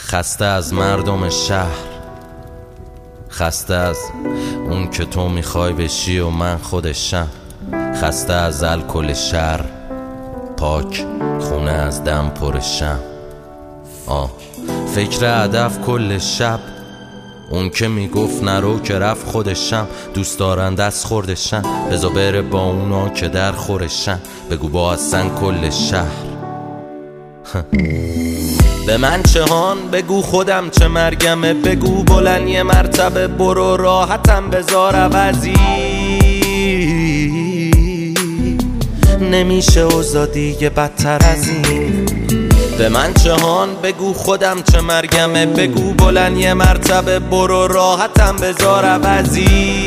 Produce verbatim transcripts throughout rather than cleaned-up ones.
خسته از مردم شهر، خسته از اون که تو میخوای بشی و من خودشم، خسته از الکل شهر، پاک خونه از دم پرشم. آه فکر هدف کل شب، اون که میگفت نرو که رفت خودشم، دوست دارن دست خوردشن، بزا بره با اونا که در خورشن، بگو با هستن کل شهر. به من چه هان بگو خودم چه مرگمه، بگو بلند یه مرتبه برو راحتم بذار عوضی، نمیشه اوضاع دیگه بدتر از این. به من چه هان بگو خودم چه مرگمه، بگو بلند یه مرتبه برو راحتم بذار عوضی،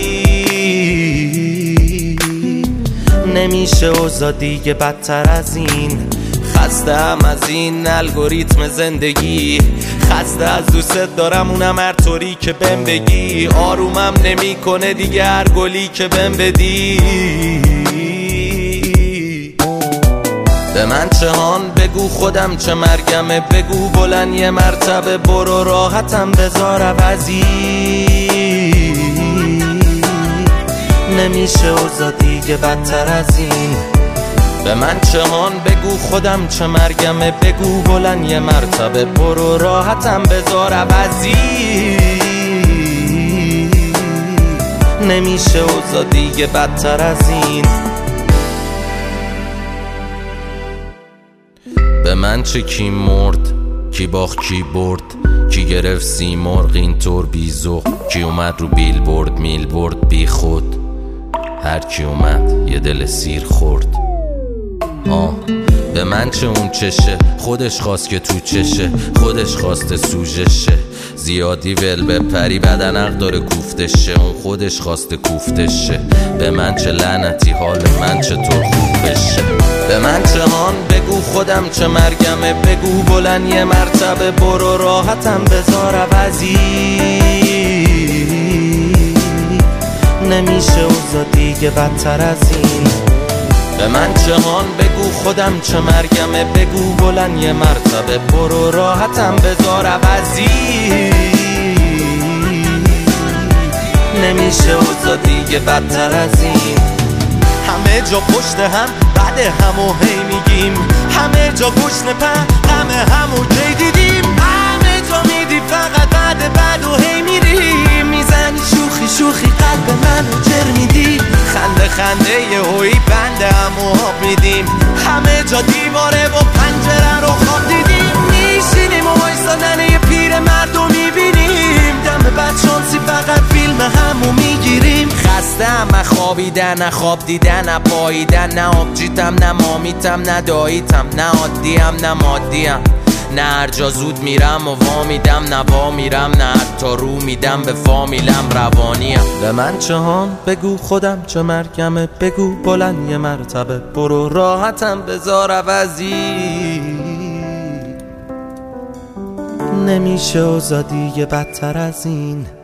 نمیشه اوضاع دیگه بدتر از این. خستم از این الگوریتم زندگی، خسته از دوست دارم اونم هر طوری که بهم بگی، آرومم نمی کنه دیگه هر گلی که بهم بدی. به من چه هان بگو خودم چه مرگمه، بگو بلند یه مرتبه برو راحتم بذار عوضی، نمیشه اوضاع دیگه بدتر از این. به من چه هان بگو خودم چه مرگمه، بگو بلند یه مرتبه برو راحتم بذار عوضی، نمیشه اوضاع دیگه بدتر از این. به من چه کی مرد، کی باخت کی برد، کی گرفت سی مرغ اینطور بیزو، کی اومد رو بیل برد میل برد بی خود، هر کی اومد یه دل سیر خورد. آه به من چه اون چشه، خودش خواست که تو چشه، خودش خواسته سوژشه، زیادی ول بپری بدن عق داره کوفتشه، اون خودش خواسته کوفتشه. به من چه لعنتی حال من چطور خوب بشه. به من چه هان بگو خودم چه مرگمه، بگو بلند یه مرتبه برو راحتم بذار عوضی، نمیشه اوضاع دیگه بدتر از این. به من چه هان بگو خودم چه مرگمه، بگو بلند یه مرتبه برو راحتم بذار عوضی، نمیشه اوضاع دیگه بدتر از این. همه جا پشت هم بعد همو هی میگیم، همه جا گشنه پر همه همو کی دیدیم، همه جا میدی فقط بعد بعد و هی میریم، میزنی شوخی شوخی قلب منو جر میدی، خنده خنده یه هوی بنده همو آب میدیم، همه جا دیواره و پنجره رو خواب دیدیم، میشینیم و وایسادن یه پیر مردو میبینیم، دم بعد شانسی فقط فیلم همو میگیریم. خسته هم خوابیدن نه خواب دیدن نه پاییدن، نه آبجیتم نه مامیتم نه داییتم، نه عادیم نه مادیم، نه هر جا زود میرم و وا میدم نه وا میرم، نه حتی رو میدم به فامیلم روانیم. به من چه هان بگو خودم چه مرگمه، بگو بلند یه مرتبه برو راحتم بذار عوضی، نمیشه اوضاع دیگه بدتر از این.